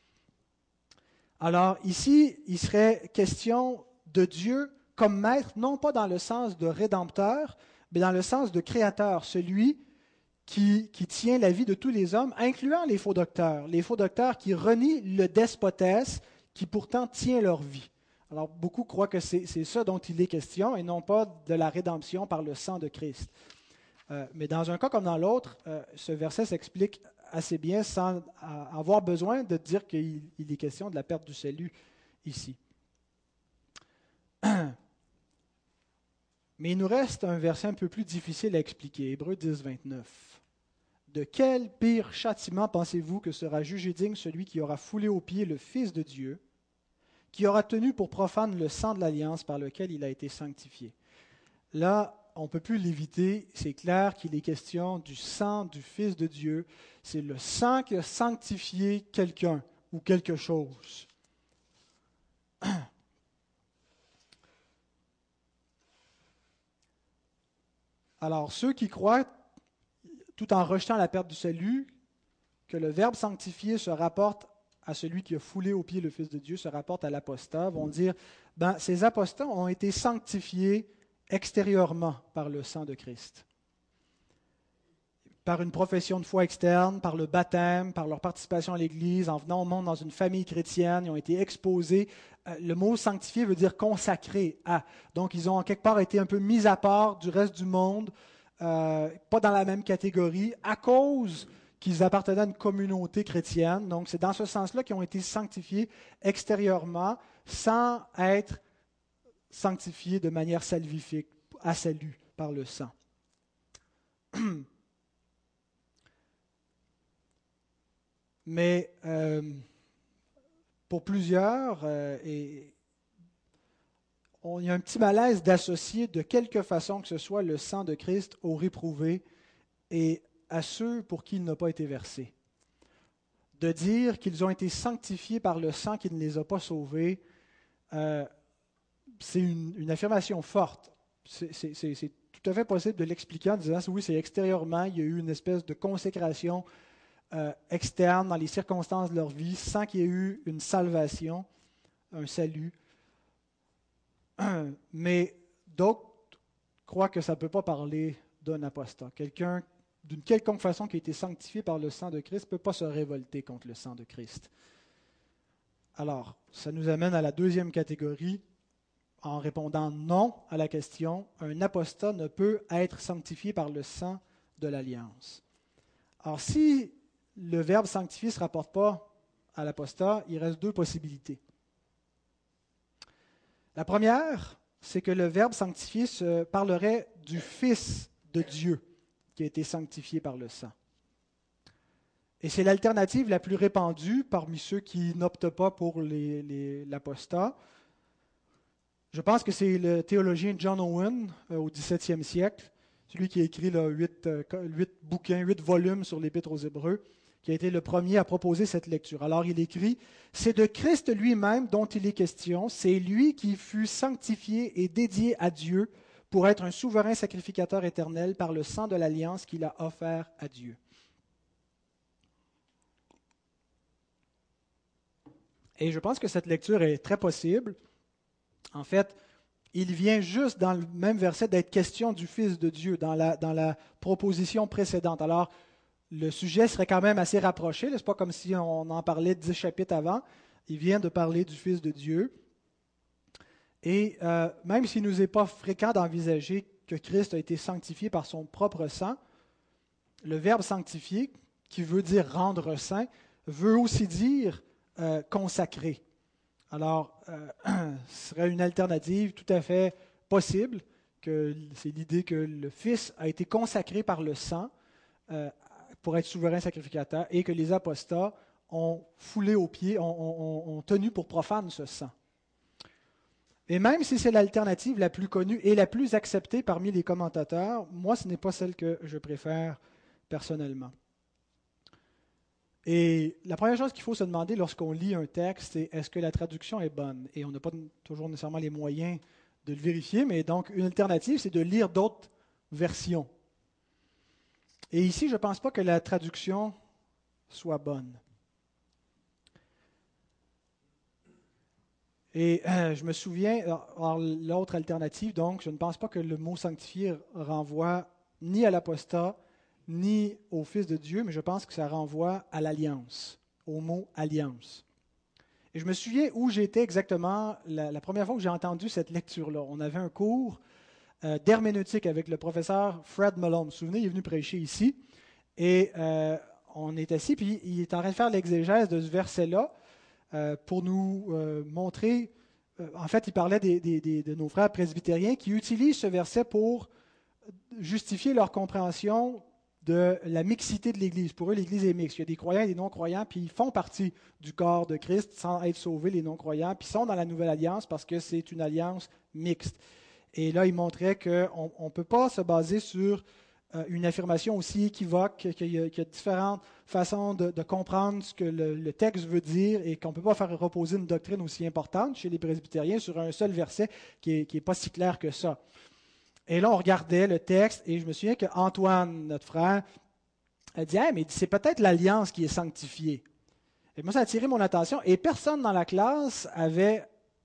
Alors ici, il serait question de Dieu comme maître, non pas dans le sens de Rédempteur, mais dans le sens de Créateur, celui Qui, qui tient la vie de tous les hommes, incluant les faux docteurs, les faux docteurs qui renient le despotesse qui pourtant tient leur vie. Alors beaucoup croient que c'est, c'est ça dont il est question et non pas de la rédemption par le sang de Christ. Euh, mais dans un cas comme dans l'autre, euh, ce verset s'explique assez bien sans avoir besoin de dire qu'il il est question de la perte du salut ici. Mais il nous reste un verset un peu plus difficile à expliquer, Hébreux dix, vingt-neuf. De quel pire châtiment pensez-vous que sera jugé digne celui qui aura foulé aux pieds le Fils de Dieu, qui aura tenu pour profane le sang de l'alliance par lequel il a été sanctifié? Là, on ne peut plus l'éviter, c'est clair qu'il est question du sang du Fils de Dieu. C'est le sang qui a sanctifié quelqu'un ou quelque chose. Alors, ceux qui croient, tout en rejetant la perte du salut, que le verbe sanctifier se rapporte à celui qui a foulé aux pieds le Fils de Dieu, se rapporte à l'apostat, vont dire, ben, ces apostats ont été sanctifiés extérieurement par le sang de Christ. Par une profession de foi externe, par le baptême, par leur participation à l'Église, en venant au monde dans une famille chrétienne, ils ont été exposés. Le mot sanctifié veut dire consacré à. Donc, ils ont en quelque part été un peu mis à part du reste du monde, euh, pas dans la même catégorie, à cause qu'ils appartenaient à une communauté chrétienne. Donc, c'est dans ce sens-là qu'ils ont été sanctifiés extérieurement, sans être sanctifiés de manière salvifique, à salut, par le sang. Mais euh, pour plusieurs, euh, et on, il y a un petit malaise d'associer de quelque façon que ce soit le sang de Christ aux réprouvés et à ceux pour qui il n'a pas été versé. De dire qu'ils ont été sanctifiés par le sang qui ne les a pas sauvés, euh, c'est une, une affirmation forte. C'est, c'est, c'est, c'est tout à fait possible de l'expliquer en disant oui, c'est extérieurement, il y a eu une espèce de consécration euh, externe dans les circonstances de leur vie sans qu'il y ait eu une salvation, un salut. Mais d'autres croient que ça ne peut pas parler d'un apostat. Quelqu'un, d'une quelconque façon, qui a été sanctifié par le sang de Christ, ne peut pas se révolter contre le sang de Christ. Alors, ça nous amène à la deuxième catégorie. En répondant non à la question, un apostat ne peut être sanctifié par le sang de l'alliance. Alors, si le verbe sanctifier ne se rapporte pas à l'apostat, il reste deux possibilités. La première, c'est que le verbe sanctifier se parlerait du Fils de Dieu qui a été sanctifié par le sang. Et c'est l'alternative la plus répandue parmi ceux qui n'optent pas pour les, les, l'apostat. Je pense que c'est le théologien John Owen euh, au dix-septième siècle, celui qui a écrit là, huit, euh, huit bouquins, huit volumes sur l'Épître aux Hébreux, qui a été le premier à proposer cette lecture. Alors il écrit « C'est de Christ lui-même dont il est question, c'est lui qui fut sanctifié et dédié à Dieu pour être un souverain sacrificateur éternel par le sang de l'alliance qu'il a offert à Dieu. » Et je pense que cette lecture est très possible. En fait, il vient juste dans le même verset d'être question du Fils de Dieu, dans la, dans la proposition précédente. Alors, le sujet serait quand même assez rapproché. Ce n'est pas comme si on en parlait dix chapitres avant. Il vient de parler du Fils de Dieu. Et euh, même s'il ne nous est pas fréquent d'envisager que Christ a été sanctifié par son propre sang, le verbe sanctifier, qui veut dire rendre saint, veut aussi dire euh, consacrer. Alors, euh, ce serait une alternative tout à fait possible, que c'est l'idée que le Fils a été consacré par le sang euh, pour être souverain sacrificateur et que les apostats ont foulé aux pieds, ont, ont, ont tenu pour profane ce sang. Et même si c'est l'alternative la plus connue et la plus acceptée parmi les commentateurs, moi, ce n'est pas celle que je préfère personnellement. Et la première chose qu'il faut se demander lorsqu'on lit un texte, c'est est-ce que la traduction est bonne? Et on n'a pas toujours nécessairement les moyens de le vérifier, mais donc une alternative, c'est de lire d'autres versions. Et ici, je ne pense pas que la traduction soit bonne. Et euh, je me souviens, alors, l'autre alternative, donc, je ne pense pas que le mot sanctifier renvoie ni à l'apostat, ni au Fils de Dieu, mais je pense que ça renvoie à l'alliance, au mot alliance. Et je me souviens où j'étais exactement la, la première fois que j'ai entendu cette lecture-là. On avait un cours euh, d'herméneutique avec le professeur Fred Malone. Vous vous souvenez, il est venu prêcher ici. Et euh, on est assis, puis il est en train de faire l'exégèse de ce verset-là euh, pour nous euh, montrer. Euh, en fait, il parlait des, des, des, de nos frères presbytériens qui utilisent ce verset pour justifier leur compréhension de la mixité de l'Église. Pour eux, l'Église est mixte. Il y a des croyants et des non-croyants, puis ils font partie du corps de Christ sans être sauvés, les non-croyants, puis ils sont dans la nouvelle alliance parce que c'est une alliance mixte. Et là, il montrait qu'on ne peut pas se baser sur euh, une affirmation aussi équivoque, qu'il y a, qu'il y a différentes façons de, de comprendre ce que le, le texte veut dire et qu'on ne peut pas faire reposer une doctrine aussi importante chez les presbytériens sur un seul verset qui n'est qui est pas si clair que ça. Et là, on regardait le texte et je me souviens qu'Antoine, notre frère, a dit hey, « mais c'est peut-être l'alliance qui est sanctifiée. » Et moi, ça a attiré mon attention et personne dans la classe avait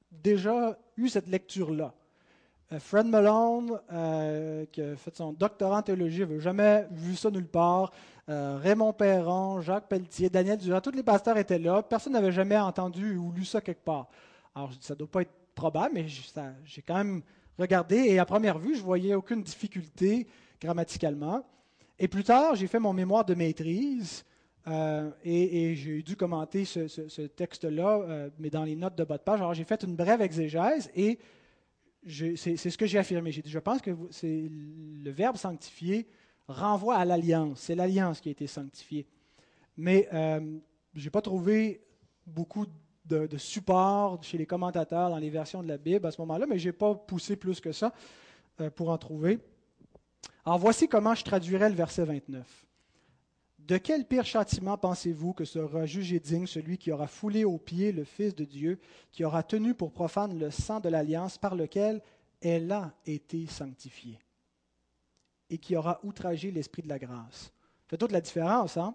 déjà eu cette lecture-là. Euh, Fred Malone, euh, qui a fait son doctorat en théologie, n'avait jamais vu ça nulle part. Euh, Raymond Perron, Jacques Pelletier, Daniel Durand, tous les pasteurs étaient là. Personne n'avait jamais entendu ou lu ça quelque part. Alors, je dis, ça ne doit pas être probable, mais ça, j'ai quand même regardé et à première vue, je ne voyais aucune difficulté grammaticalement. Et plus tard, j'ai fait mon mémoire de maîtrise euh, et, et j'ai dû commenter ce, ce, ce texte-là, euh, mais dans les notes de bas de page. Alors, j'ai fait une brève exégèse et je, c'est, c'est ce que j'ai affirmé. J'ai dit, je pense que c'est, le verbe sanctifier renvoie à l'alliance. C'est l'alliance qui a été sanctifiée. Mais euh, je n'ai pas trouvé beaucoup de, de support chez les commentateurs dans les versions de la Bible à ce moment-là, mais je n'ai pas poussé plus que ça euh, pour en trouver. Alors voici comment je traduirais le verset vingt-neuf. De quel pire châtiment pensez-vous que sera jugé digne celui qui aura foulé aux pieds le Fils de Dieu, qui aura tenu pour profane le sang de l'alliance par lequel elle a été sanctifiée, et qui aura outragé l'Esprit de la grâce? Ça fait toute la différence, hein?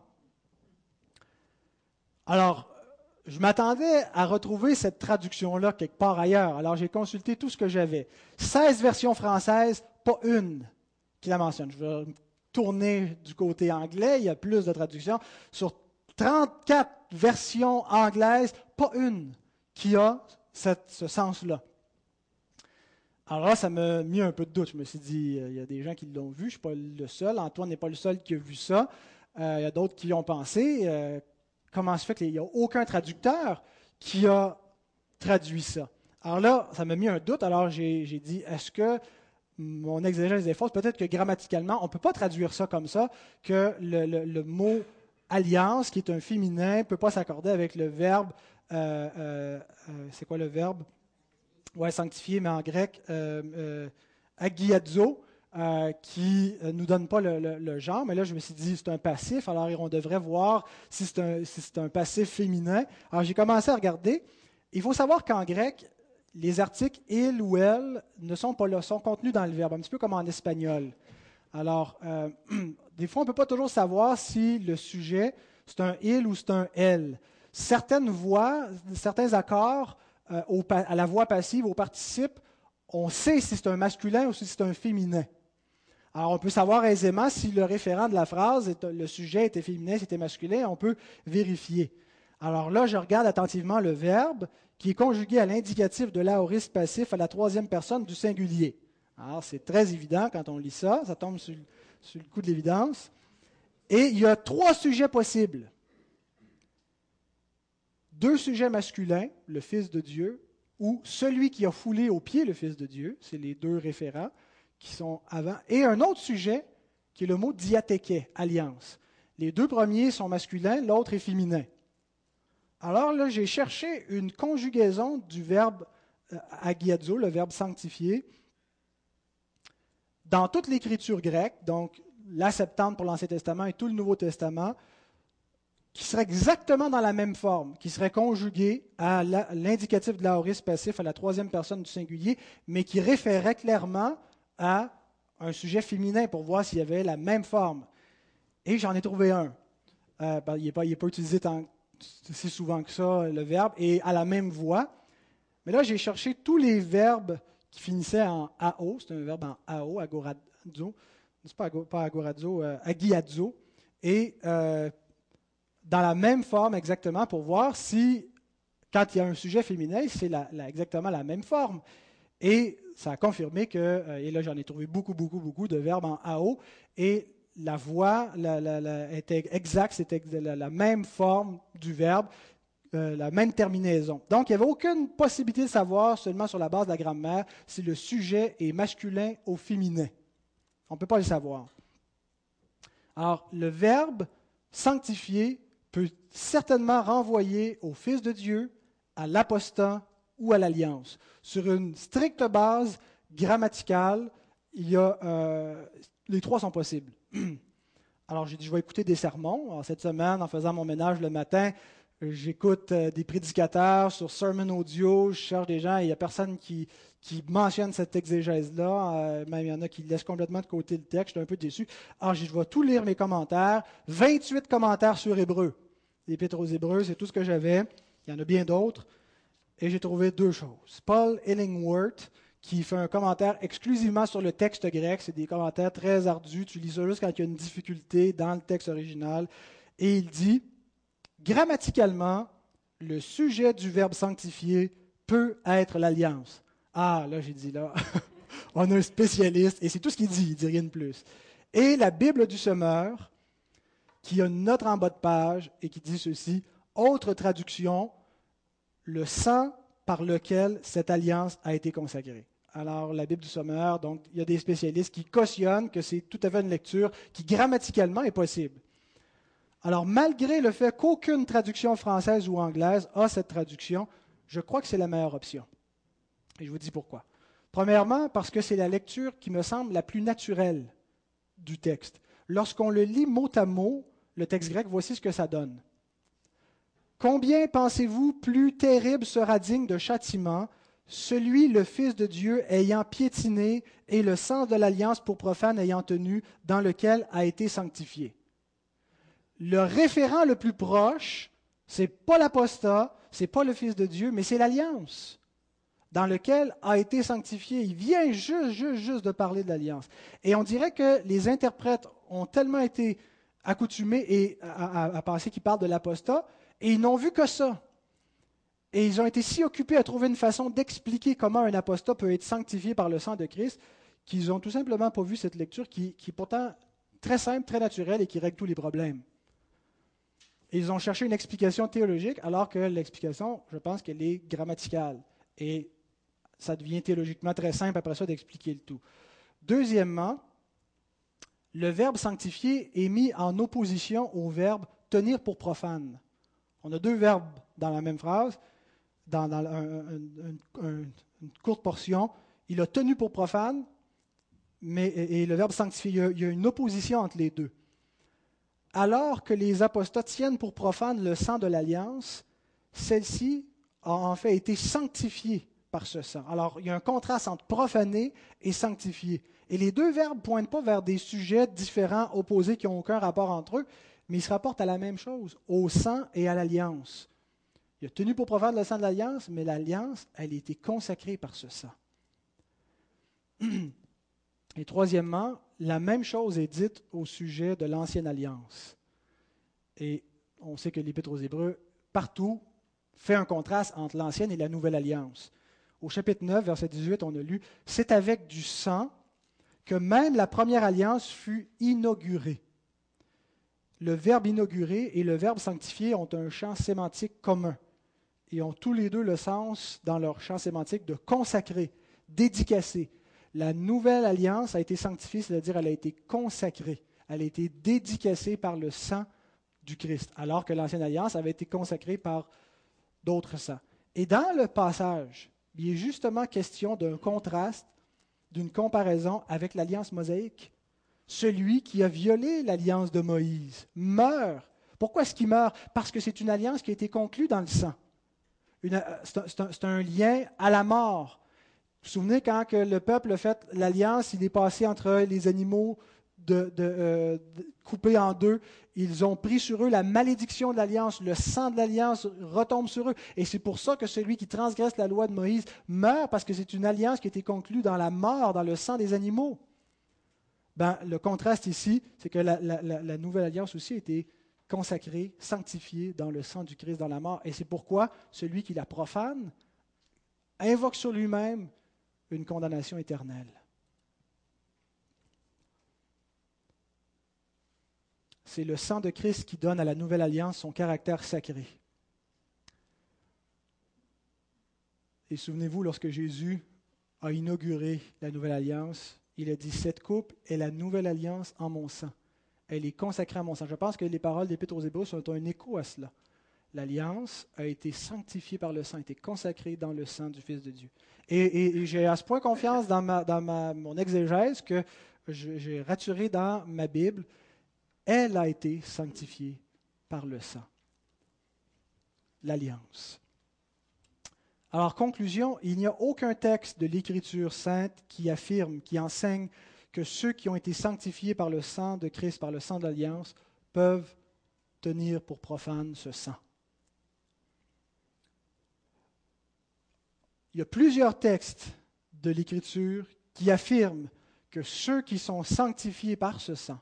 Alors, je m'attendais à retrouver cette traduction-là quelque part ailleurs. Alors, j'ai consulté tout ce que j'avais. seize versions françaises, pas une qui la mentionne. Je vais tourner du côté anglais, il y a plus de traductions. Sur trente-quatre versions anglaises, pas une qui a cette, ce sens-là. Alors là, ça m'a mis un peu de doute. Je me suis dit, il y a des gens qui l'ont vu, je ne suis pas le seul. Antoine n'est pas le seul qui a vu ça. Euh, il y a d'autres qui y ont pensé. Euh, comment se fait qu'il n'y a aucun traducteur qui a traduit ça? Alors là, ça m'a mis un doute. Alors j'ai, j'ai dit, est-ce que mon exégèse est fausse? Peut-être que grammaticalement, on ne peut pas traduire ça comme ça, que le, le, le mot « alliance », qui est un féminin, ne peut pas s'accorder avec le verbe, euh, euh, euh, c'est quoi le verbe? Oui, sanctifié, mais en grec, euh, euh, agiadzo, euh, qui ne nous donne pas le, le, le genre. Mais là, je me suis dit, c'est un passif, alors on devrait voir si c'est un, si c'est un passif féminin. Alors j'ai commencé à regarder. Il faut savoir qu'en grec, les articles « il » ou « elle » ne sont pas là, sont contenus dans le verbe, un petit peu comme en espagnol. Alors, euh, des fois, on ne peut pas toujours savoir si le sujet, c'est un « il » ou c'est un « elle ». Certaines voix, certains accords euh, au, à la voix passive, au participe, on sait si c'est un masculin ou si c'est un féminin. Alors, on peut savoir aisément si le référent de la phrase, est, le sujet était féminin, si c'était masculin, on peut vérifier. Alors là, je regarde attentivement le verbe qui est conjugué à l'indicatif de l'aoriste passif à la troisième personne du singulier. Alors, c'est très évident quand on lit ça, ça tombe sur, sur le coup de l'évidence. Et il y a trois sujets possibles. Deux sujets masculins, le Fils de Dieu, ou celui qui a foulé aux pieds le Fils de Dieu, c'est les deux référents qui sont avant, et un autre sujet qui est le mot diatéké, alliance. Les deux premiers sont masculins, l'autre est féminin. Alors là, j'ai cherché une conjugaison du verbe euh, agiadzo, le verbe sanctifier, dans toute l'écriture grecque, donc la Septante pour l'Ancien Testament et tout le Nouveau Testament, qui serait exactement dans la même forme, qui serait conjugué à la, l'indicatif de l'aoriste passif à la troisième personne du singulier, mais qui référait clairement à un sujet féminin pour voir s'il y avait la même forme. Et j'en ai trouvé un. Euh, ben, il n'est pas, il est pas utilisé tant, si souvent que ça, le verbe, et à la même voix. Mais là, j'ai cherché tous les verbes qui finissaient en « ao », c'est un verbe en « ao », agorazo, c'est pas, pas agorazo, euh, agiazo, et euh, dans la même forme exactement pour voir si, quand il y a un sujet féminin, c'est la, la, exactement la même forme. Et ça a confirmé que, euh, et là j'en ai trouvé beaucoup, beaucoup, beaucoup de verbes en « ao », et la voix la, la, la, était exacte, c'était la, la même forme du verbe, euh, la même terminaison. Donc, il n'y avait aucune possibilité de savoir, seulement sur la base de la grammaire, si le sujet est masculin ou féminin. On ne peut pas le savoir. Alors, le verbe « sanctifier » peut certainement renvoyer au Fils de Dieu, à l'apostat ou à l'alliance. Sur une stricte base grammaticale, il y a, euh, les trois sont possibles. Alors, j'ai dit, je vais écouter des sermons. Alors, cette semaine, en faisant mon ménage le matin, j'écoute euh, des prédicateurs sur Sermon Audio, je cherche des gens et il n'y a personne qui, qui mentionne cette exégèse-là. Euh, même il y en a qui laissent complètement de côté le texte. Je suis un peu déçu. Alors, je vais tout lire mes commentaires. vingt-huit commentaires sur Hébreu. L'Épître aux Hébreux, c'est tout ce que j'avais. Il y en a bien d'autres. Et j'ai trouvé deux choses. Paul Illingworth, qui fait un commentaire exclusivement sur le texte grec. C'est des commentaires très ardus. Tu lis ça juste quand il y a une difficulté dans le texte original. Et il dit, grammaticalement, le sujet du verbe sanctifier peut être l'alliance. Ah, là, j'ai dit, là, on a un spécialiste. Et c'est tout ce qu'il dit, il ne dit rien de plus. Et la Bible du semeur, qui a une note en bas de page et qui dit ceci, autre traduction, le sang par lequel cette alliance a été consacrée. Alors, la Bible du Sommeur, donc, il y a des spécialistes qui cautionnent que c'est tout à fait une lecture qui, grammaticalement, est possible. Alors, malgré le fait qu'aucune traduction française ou anglaise a cette traduction, je crois que c'est la meilleure option. Et je vous dis pourquoi. Premièrement, parce que c'est la lecture qui me semble la plus naturelle du texte. Lorsqu'on le lit mot à mot, le texte grec, voici ce que ça donne. Combien pensez-vous plus terrible sera digne de châtiment celui, le Fils de Dieu, ayant piétiné et le sang de l'alliance pour profane ayant tenu, dans lequel a été sanctifié. Le référent le plus proche, ce n'est pas l'apostat, ce n'est pas le Fils de Dieu, mais c'est l'alliance dans lequel a été sanctifié. Il vient juste, juste, juste de parler de l'alliance. Et on dirait que les interprètes ont tellement été accoutumés et à, à, à penser qu'ils parlent de l'apostat, et ils n'ont vu que ça. Et ils ont été si occupés à trouver une façon d'expliquer comment un apostat peut être sanctifié par le sang de Christ, qu'ils n'ont tout simplement pas vu cette lecture qui, qui est pourtant très simple, très naturelle et qui règle tous les problèmes. Et ils ont cherché une explication théologique, alors que l'explication, je pense qu'elle est grammaticale. Et ça devient théologiquement très simple après ça d'expliquer le tout. Deuxièmement, le verbe sanctifier est mis en opposition au verbe tenir pour profane. On a deux verbes dans la même phrase, dans, dans un, un, un, une courte portion. Il a tenu pour profane, mais, et, et le verbe sanctifier, il y, a, il y a une opposition entre les deux. Alors que les apostats tiennent pour profane le sang de l'alliance, celle-ci a en fait été sanctifiée par ce sang. Alors, il y a un contraste entre profaner et sanctifier. Et les deux verbes ne pointent pas vers des sujets différents, opposés, qui n'ont aucun rapport entre eux, mais ils se rapportent à la même chose, au sang et à l'alliance. Il a tenu pour profane le sang de l'alliance, mais l'alliance, elle a été consacrée par ce sang. Et troisièmement, la même chose est dite au sujet de l'ancienne alliance. Et on sait que l'Épître aux Hébreux, partout, fait un contraste entre l'ancienne et la nouvelle alliance. Au chapitre neuf, verset dix-huit, on a lu « C'est avec du sang que même la première alliance fut inaugurée. » Le verbe « inaugurer » et le verbe « sanctifier » ont un champ sémantique commun et ont tous les deux le sens, dans leur champ sémantique, de consacrer, dédicacer. La nouvelle alliance a été sanctifiée, c'est-à-dire elle a été consacrée, elle a été dédicacée par le sang du Christ, alors que l'ancienne alliance avait été consacrée par d'autres sangs. Et dans le passage, il est justement question d'un contraste, d'une comparaison avec l'alliance mosaïque. Celui qui a violé l'alliance de Moïse meurt. Pourquoi est-ce qu'il meurt? Parce que c'est une alliance qui a été conclue dans le sang. Une, c'est, un, c'est, un, c'est un lien à la mort. Vous vous souvenez quand que le peuple a fait l'alliance, il est passé entre les animaux de, de, euh, de, coupés en deux. Ils ont pris sur eux la malédiction de l'alliance. Le sang de l'alliance retombe sur eux. Et c'est pour ça que celui qui transgresse la loi de Moïse meurt, parce que c'est une alliance qui a été conclue dans la mort, dans le sang des animaux. Ben, le contraste ici, c'est que la, la, la, la nouvelle alliance aussi a été consacrée, sanctifiée dans le sang du Christ, dans la mort. Et c'est pourquoi celui qui la profane invoque sur lui-même une condamnation éternelle. C'est le sang de Christ qui donne à la nouvelle alliance son caractère sacré. Et souvenez-vous, lorsque Jésus a inauguré la nouvelle alliance, il a dit « Cette coupe est la nouvelle alliance en mon sang. Elle est consacrée à mon sang. » Je pense que les paroles d'Épître aux Hébreux sont un écho à cela. L'alliance a été sanctifiée par le sang, a été consacrée dans le sang du Fils de Dieu. Et, et, et j'ai à ce point confiance dans, ma, dans ma, mon exégèse que je, j'ai raturé dans ma Bible, elle a été sanctifiée par le sang. L'alliance. Alors, conclusion, il n'y a aucun texte de l'Écriture sainte qui affirme, qui enseigne que ceux qui ont été sanctifiés par le sang de Christ, par le sang de l'Alliance, peuvent tenir pour profane ce sang. Il y a plusieurs textes de l'Écriture qui affirment que ceux qui sont sanctifiés par ce sang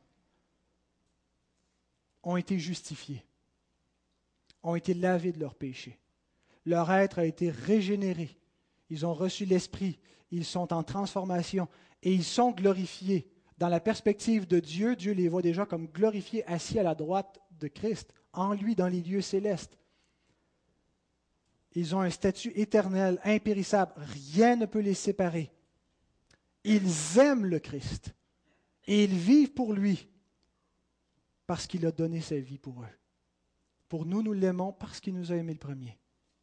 ont été justifiés, ont été lavés de leurs péchés. Leur être a été régénéré. Ils ont reçu l'Esprit. Ils sont en transformation et ils sont glorifiés. Dans la perspective de Dieu, Dieu les voit déjà comme glorifiés, assis à la droite de Christ, en lui, dans les lieux célestes. Ils ont un statut éternel, impérissable. Rien ne peut les séparer. Ils aiment le Christ et ils vivent pour lui. parce qu'il a donné sa vie pour eux. Pour nous, nous l'aimons parce qu'il nous a aimés le premier.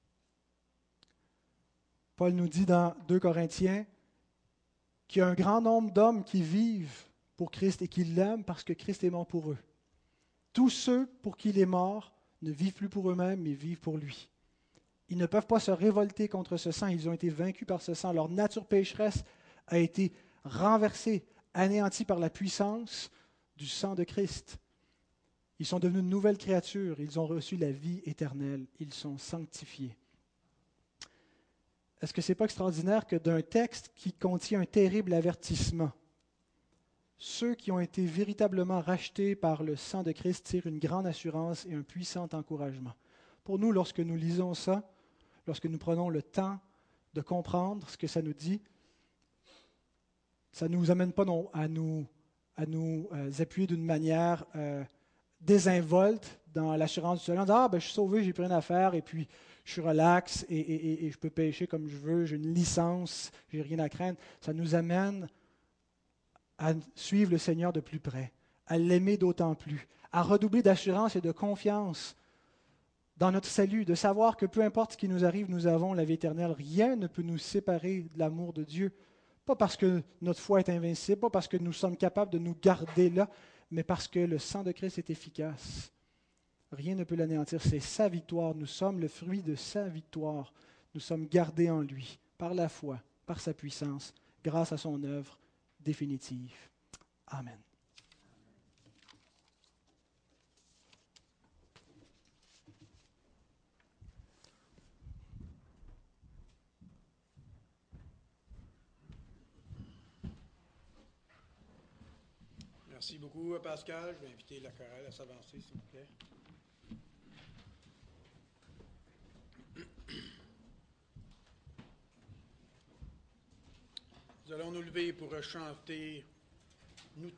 Paul nous dit dans deux Corinthiens qu'il y a un grand nombre d'hommes qui vivent pour Christ et qui l'aiment parce que Christ est mort pour eux. Tous ceux pour qui il est mort ne vivent plus pour eux-mêmes, mais vivent pour lui. Ils ne peuvent pas se révolter contre ce sang. Ils ont été vaincus par ce sang. Leur nature pécheresse a été renversée, anéantie par la puissance du sang de Christ. Ils sont devenus une nouvelle créature. Ils ont reçu la vie éternelle. Ils sont sanctifiés. Est-ce que ce n'est pas extraordinaire que d'un texte qui contient un terrible avertissement, ceux qui ont été véritablement rachetés par le sang de Christ tirent une grande assurance et un puissant encouragement? Pour nous, lorsque nous lisons ça, lorsque nous prenons le temps de comprendre ce que ça nous dit, ça ne nous amène pas non, à nous, à nous euh, appuyer d'une manière euh, désinvolte dans l'assurance du salut, en disant « Ah, ben, je suis sauvé, j'ai plus rien à faire, et puis je suis relax, et, et, et, et je peux pécher comme je veux, j'ai une licence, j'ai rien à craindre. » Ça nous amène à suivre le Seigneur de plus près, à l'aimer d'autant plus, à redoubler d'assurance et de confiance dans notre salut, de savoir que peu importe ce qui nous arrive, nous avons la vie éternelle. Rien ne peut nous séparer de l'amour de Dieu. Pas parce que notre foi est invincible, pas parce que nous sommes capables de nous garder là, mais parce que le sang de Christ est efficace. Rien ne peut l'anéantir. C'est sa victoire. Nous sommes le fruit de sa victoire. Nous sommes gardés en lui, par la foi, par sa puissance, grâce à son œuvre définitive. Amen. Merci beaucoup, Pascal. Je vais inviter la chorale à s'avancer, s'il vous plaît. Nous allons nous lever pour chanter